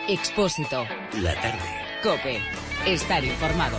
Expósito. La tarde. COPE. Estar informado.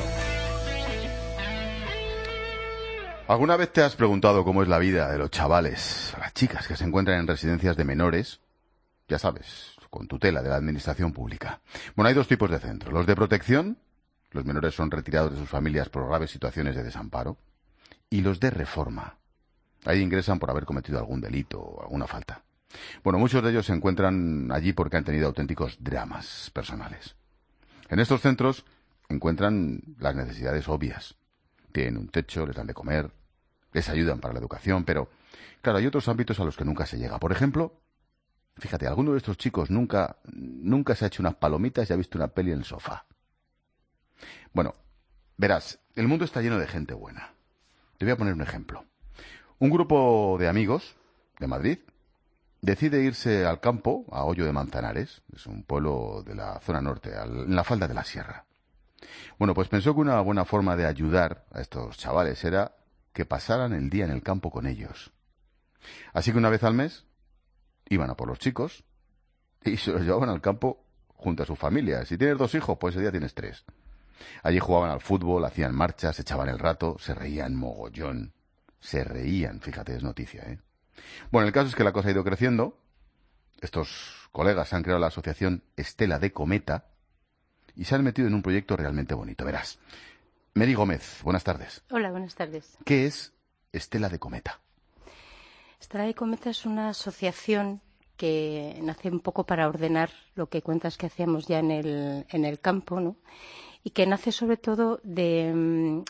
¿Alguna vez te has preguntado cómo es la vida de los chavales, las chicas que se encuentran en residencias de menores? Ya sabes, con tutela de la administración pública. Bueno, hay dos tipos de centros. Los de protección, los menores son retirados de sus familias por graves situaciones de desamparo. Y los de reforma. Ahí ingresan por haber cometido algún delito o alguna falta. Bueno, muchos de ellos se encuentran allí porque han tenido auténticos dramas personales. En estos centros encuentran las necesidades obvias. Tienen un techo, les dan de comer, les ayudan para la educación, pero claro, hay otros ámbitos a los que nunca se llega. Por ejemplo, fíjate, alguno de estos chicos nunca se ha hecho unas palomitas y ha visto una peli en el sofá. Bueno, verás, el mundo está lleno de gente buena. Te voy a poner un ejemplo. Un grupo de amigos de Madrid decide irse al campo, a Hoyo de Manzanares, es un pueblo de la zona norte, en la falda de la sierra. Bueno, pues pensó que una buena forma de ayudar a estos chavales era que pasaran el día en el campo con ellos. Así que una vez al mes iban a por los chicos y se los llevaban al campo junto a su familia. Si tienes 2 hijos, pues ese día tienes 3. Allí jugaban al fútbol, hacían marchas, echaban el rato, se reían mogollón. Se reían, fíjate, es noticia, ¿eh? Bueno, el caso es que la cosa ha ido creciendo. Estos colegas han creado la asociación Estela de Cometa y se han metido en un proyecto realmente bonito. Verás. Mary Gómez, buenas tardes. Hola, buenas tardes. ¿Qué es Estela de Cometa? Estela de Cometa es una asociación que nace un poco para ordenar lo que cuentas que hacíamos ya en el campo, ¿no? Y que nace sobre todo de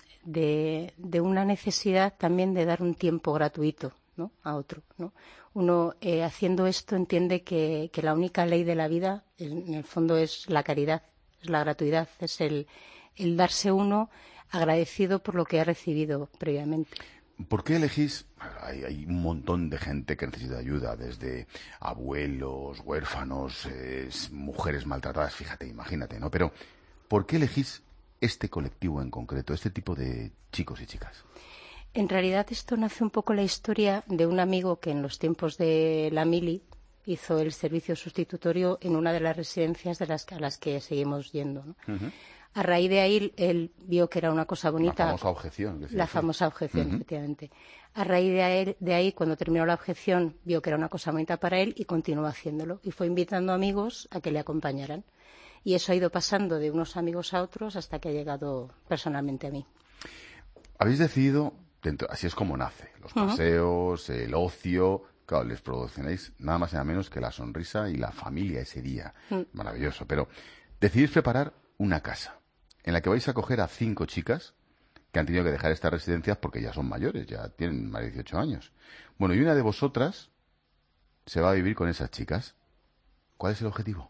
una necesidad también de dar un tiempo gratuito, ¿no?, a otro, ¿no? Uno haciendo esto entiende que la única ley de la vida en el fondo es la caridad, es la gratuidad, es el darse uno agradecido por lo que ha recibido previamente. ¿Por qué elegís? Hay un montón de gente que necesita ayuda, desde abuelos, huérfanos, mujeres maltratadas, fíjate, imagínate, ¿no? Pero ¿por qué elegís este colectivo en concreto, este tipo de chicos y chicas? En realidad esto nace un poco la historia de un amigo que en los tiempos de la mili hizo el servicio sustitutorio en una de las residencias a las que seguimos yendo, ¿no? Uh-huh. A raíz de ahí él vio que era una cosa bonita. La famosa objeción. La famosa objeción, uh-huh, efectivamente. A raíz de ahí, cuando terminó la objeción, vio que era una cosa bonita para él y continuó haciéndolo. Y fue invitando amigos a que le acompañaran. Y eso ha ido pasando de unos amigos a otros hasta que ha llegado personalmente a mí. Habéis decidido, así es como nace, los paseos, uh-huh, el ocio. Claro, les proporcionáis nada más y nada menos que la sonrisa y la familia ese día. Uh-huh. Maravilloso. Pero decidís preparar una casa en la que vais a acoger a 5 chicas que han tenido que dejar estas residencias porque ya son mayores, ya tienen más de 18 años. Bueno, y una de vosotras se va a vivir con esas chicas. ¿Cuál es el objetivo?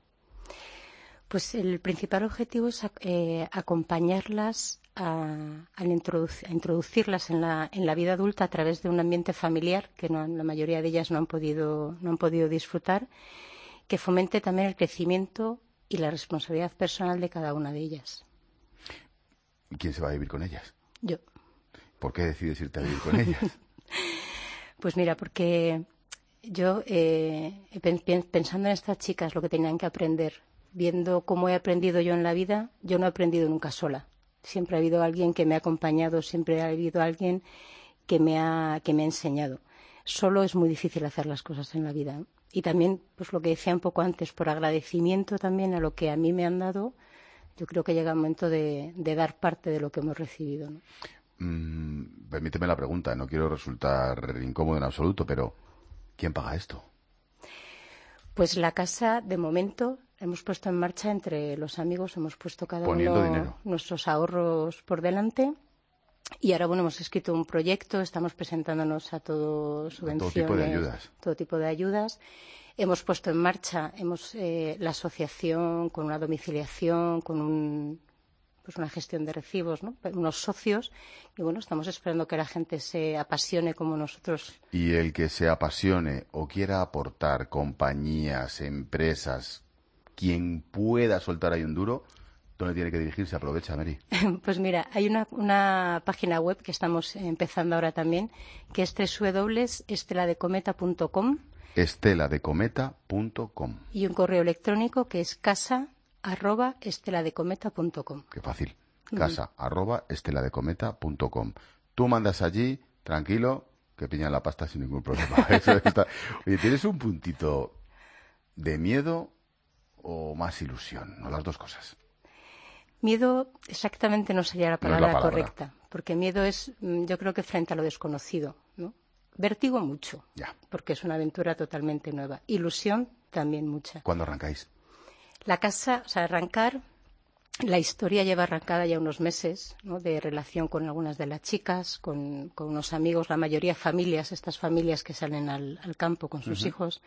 Pues el principal objetivo es acompañarlas a introducirlas en la vida adulta a través de un ambiente familiar que la mayoría de ellas no han podido disfrutar, que fomente también el crecimiento y la responsabilidad personal de cada una de ellas. ¿Y quién se va a vivir con ellas? Yo. ¿Por qué decides irte a vivir con ellas? Pues mira, porque yo, pensando en estas chicas, lo que tenían que aprender, viendo cómo he aprendido yo en la vida, yo no he aprendido nunca sola. Siempre ha habido alguien que me ha acompañado, siempre ha habido alguien que me ha enseñado. Solo es muy difícil hacer las cosas en la vida, ¿no? Y también, pues lo que decía un poco antes, por agradecimiento también a lo que a mí me han dado, yo creo que llega el momento de dar parte de lo que hemos recibido, ¿no? Permíteme la pregunta, no quiero resultar incómodo en absoluto, pero ¿quién paga esto? Pues la casa, de momento, hemos puesto en marcha entre los amigos, hemos puesto cada Poniendo dinero. Nuestros ahorros por delante. Y ahora, bueno, hemos escrito un proyecto, estamos presentándonos a subvenciones, todo tipo de ayudas. Hemos puesto en marcha la asociación con una domiciliación, con una gestión de recibos, ¿no?, unos socios. Y bueno, estamos esperando que la gente se apasione como nosotros. Y el que se apasione o quiera aportar, compañías, empresas, quien pueda soltar ahí un duro, ¿dónde tiene que dirigirse? Aprovecha, Mary. Pues mira, hay una página web que estamos empezando ahora también, que es www.esteladecometa.com. Esteladecometa.com. Y un correo electrónico que es casa casa@esteladecometa.com. Qué fácil. casa@esteladecometa.com. Tú mandas allí, tranquilo, que piñan la pasta sin ningún problema. Eso está. Oye, ¿tienes un puntito de miedo o más ilusión? ¿O las dos cosas? Miedo exactamente no sería la No es palabra, la palabra correcta, porque miedo es, yo creo que frente a lo desconocido, ¿no? Vértigo mucho, Ya. porque es una aventura totalmente nueva. Ilusión también mucha. ¿Cuándo arrancáis? La casa, o sea, arrancar, la historia lleva arrancada ya unos meses, ¿no? De relación con algunas de las chicas, con unos amigos, la mayoría familias, estas familias que salen al campo con sus hijos,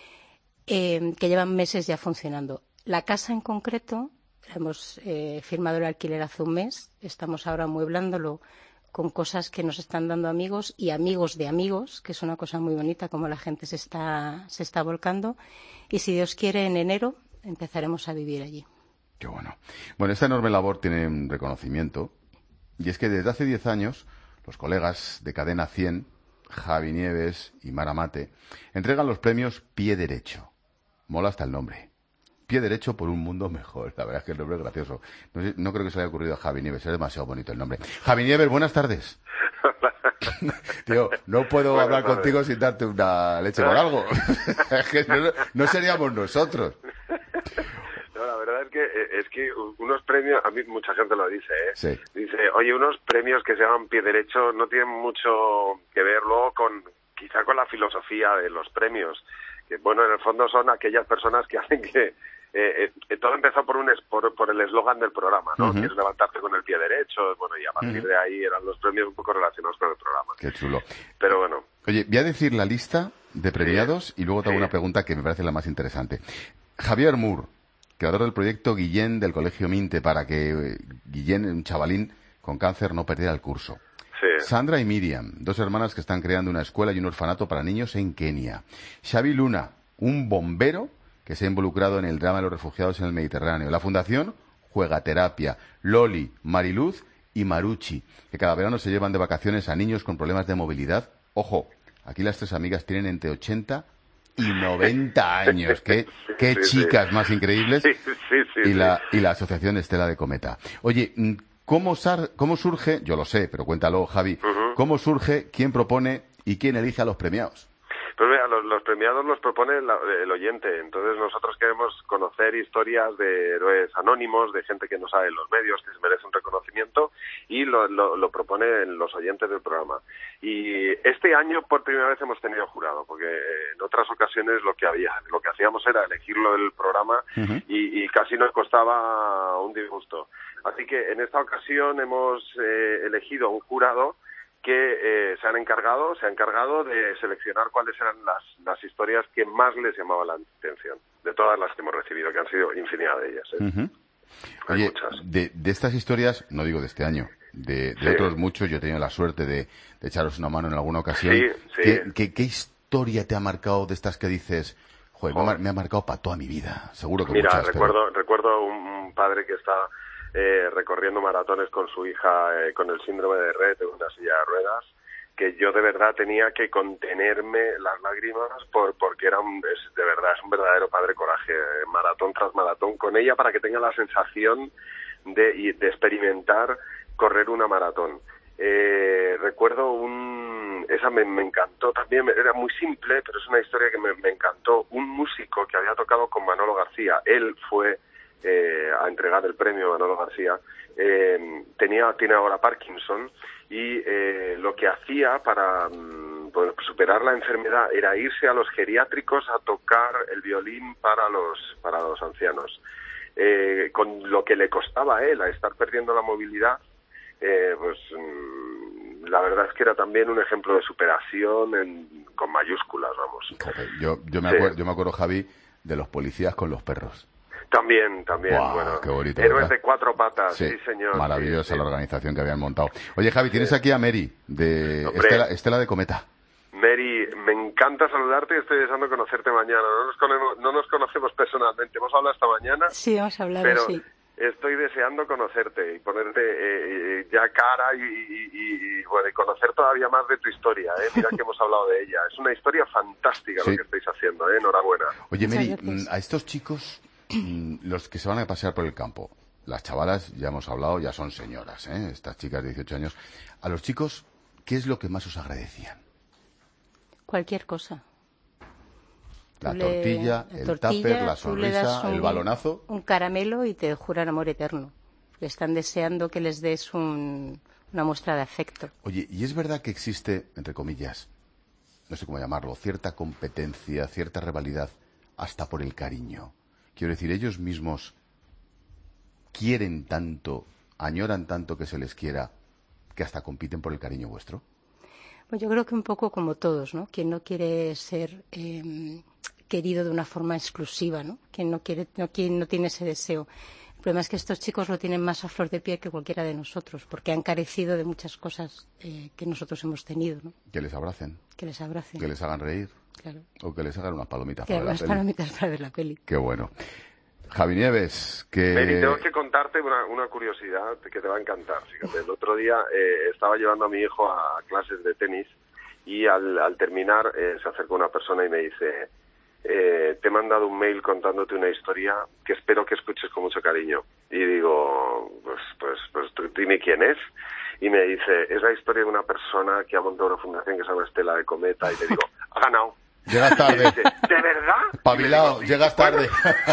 que llevan meses ya funcionando. La casa en concreto, hemos firmado el alquiler hace un mes, estamos ahora amueblándolo con cosas que nos están dando amigos y amigos de amigos, que es una cosa muy bonita, como la gente se está volcando. Y si Dios quiere, en enero empezaremos a vivir allí. Qué bueno. Bueno, esta enorme labor tiene un reconocimiento, y es que desde hace 10 años los colegas de Cadena 100, Javi Nieves y Mara Mate, entregan los premios Pie Derecho. Mola hasta el nombre. Pie Derecho por un mundo mejor. La verdad es que el nombre es gracioso. No creo que se le haya ocurrido a Javi Nieves, es demasiado bonito el nombre. Javi Nieves, buenas tardes. Tío, no puedo hablar contigo sin darte una leche por algo. Es que no seríamos nosotros. No, la verdad es que unos premios, a mí mucha gente lo dice, ¿eh? Sí. Dice, oye, unos premios que se llaman Pie Derecho no tienen mucho que ver luego quizá con la filosofía de los premios. Que, bueno, en el fondo son aquellas personas que hacen que todo empezó por el eslogan del programa, ¿no? Que es levantarte con el pie derecho, bueno, y a partir de ahí eran los premios un poco relacionados con el programa. Qué chulo. Pero bueno. Oye, voy a decir la lista de premiados y luego te hago una pregunta que me parece la más interesante. Javier Moore, creador del proyecto Guillén del Colegio Minte, para que Guillén, un chavalín con cáncer, no perdiera el curso. Sí. Sandra y Miriam, dos hermanas que están creando una escuela y un orfanato para niños en Kenia. Xavi Luna, un bombero que se ha involucrado en el drama de los refugiados en el Mediterráneo. La Fundación Juegaterapia. Loli, Mariluz y Maruchi, que cada verano se llevan de vacaciones a niños con problemas de movilidad. Ojo, aquí las tres amigas tienen entre 80 y 90 años. Qué chicas más increíbles. Sí. Y la Asociación Estela de Cometa. Oye, ¿cómo surge? Yo lo sé, pero cuéntalo, Javi. ¿Cómo surge, quién propone y quién elige a los premiados? Pues mira, los premiados los propone el oyente. Entonces nosotros queremos conocer historias de héroes anónimos, de gente que no sabe en los medios, que se merece un reconocimiento, y lo proponen los oyentes del programa. Y este año por primera vez hemos tenido jurado, porque en otras ocasiones lo que hacíamos era elegirlo del programa y casi nos costaba un disgusto. Así que en esta ocasión hemos elegido un jurado que se ha encargado de seleccionar cuáles eran las historias que más les llamaban la atención, de todas las que hemos recibido, que han sido infinidad de ellas. Hay Oye, muchas. De estas historias, no digo de este año, de otros muchos, yo he tenido la suerte de echaros una mano en alguna ocasión. Sí. ¿Qué historia te ha marcado de estas que dices, joder, me ha marcado para toda mi vida? Seguro que muchas. Recuerdo un padre que está recorriendo maratones con su hija con el síndrome de Rett en una silla de ruedas, que yo de verdad tenía que contenerme las lágrimas porque de verdad es un verdadero padre coraje, maratón tras maratón con ella, para que tenga la sensación de experimentar correr una maratón. Recuerdo esa me encantó también, era muy simple, pero es una historia que me encantó. Un músico que había tocado con Manolo García, él fue a entregar el premio a Manolo García, tiene ahora Parkinson, y lo que hacía para superar la enfermedad era irse a los geriátricos a tocar el violín para los ancianos, con lo que le costaba a él a estar perdiendo la movilidad. La verdad es que era también un ejemplo de superación con mayúsculas, vamos. Yo me acuerdo, Javi, de los policías con los perros. También, wow, bueno, qué bonito, héroes ¿verdad? de cuatro patas, sí señor. Maravillosa sí. la organización que habían montado. Oye, Javi, tienes aquí a Mary, de Estela de Cometa. Mary, me encanta saludarte y estoy deseando conocerte mañana. No nos conocemos personalmente, hemos hablado esta mañana. Sí, hemos hablado, pero sí. Estoy deseando conocerte y ponerte ya cara y conocer todavía más de tu historia. Mira que hemos hablado de ella. Es una historia fantástica lo que estáis haciendo. Enhorabuena. Oye, Mary, a estos chicos los que se van a pasear por el campo, las chavalas, ya hemos hablado, ya son señoras, estas chicas de 18 años. A los chicos, ¿qué es lo que más os agradecían? Cualquier cosa. La tortilla, el tupper, la sonrisa, el balonazo. Un caramelo y te juran amor eterno. Le están deseando que les des una muestra de afecto. Oye, ¿y es verdad que existe, entre comillas, no sé cómo llamarlo, cierta competencia, cierta rivalidad, hasta por el cariño? Quiero decir, ellos mismos quieren tanto, añoran tanto que se les quiera, que hasta compiten por el cariño vuestro. Pues yo creo que un poco como todos, ¿no? Quien no quiere ser querido de una forma exclusiva, ¿no? Quien no tiene ese deseo. El problema es que estos chicos lo tienen más a flor de piel que cualquiera de nosotros, porque han carecido de muchas cosas que nosotros hemos tenido, ¿no? Que les abracen. Que les abracen. Que les hagan reír. Claro. O que les hagan unas palomitas para ver la peli. Unas palomitas para ver la peli. Qué bueno. Javi Nieves, Mary, tengo que contarte una curiosidad que te va a encantar. Fíjate, el otro día estaba llevando a mi hijo a clases de tenis y al terminar se acercó una persona y me dice: te he mandado un mail contándote una historia que espero que escuches con mucho cariño. Y digo, pues tú dime quién es. Y me dice, es la historia de una persona que ha montado una fundación que se llama Estela de Cometa. Y le digo, ha ganado. Llegas tarde. Dice, ¿de verdad? Pabilao, llegas tarde.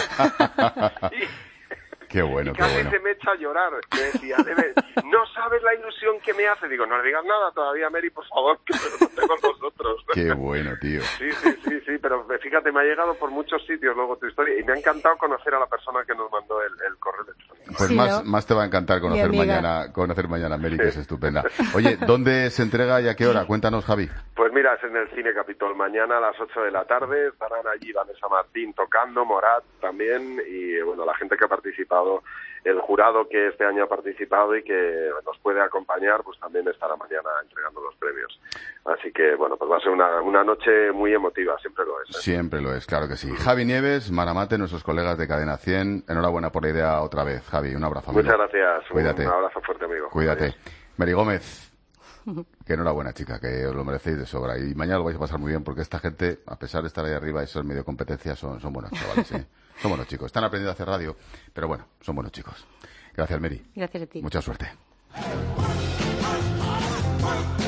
Qué bueno, y casi se me echa a llorar. Me decía, no sabes la ilusión que me hace. Digo, no le digas nada todavía, Mary, por favor, que me lo conté con nosotros. Qué bueno, tío. Sí, pero fíjate, me ha llegado por muchos sitios luego tu historia y me ha encantado conocer a la persona que nos mandó el correo electrónico. Pues sí, más te va a encantar conocer mañana, Mary, que es estupenda. Oye, ¿dónde se entrega y a qué hora? Cuéntanos, Javi. Pues mira, es en el Cine Capitol. Mañana a las 8 de la tarde estarán allí Vanessa Martín tocando, Morat también, y bueno, la gente que ha participado, el jurado que este año ha participado y que nos puede acompañar, pues también estará mañana entregando los premios. Así que, bueno, pues va a ser una noche muy emotiva, siempre lo es. Siempre lo es, claro que sí. Javi Nieves, Maramate, nuestros colegas de Cadena 100, enhorabuena por la idea otra vez, Javi, un abrazo, amigo. Muchas gracias, Cuídate. Un abrazo fuerte, amigo. Cuídate. Adiós. Mary Gómez, que enhorabuena, chica, que os lo merecéis de sobra. Y mañana lo vais a pasar muy bien porque esta gente, a pesar de estar ahí arriba y ser medio competencia, son buenos chavales, ¿eh? Son buenos chicos. Están aprendiendo a hacer radio, pero bueno, son buenos chicos. Gracias, Mary. Gracias a ti. Mucha suerte.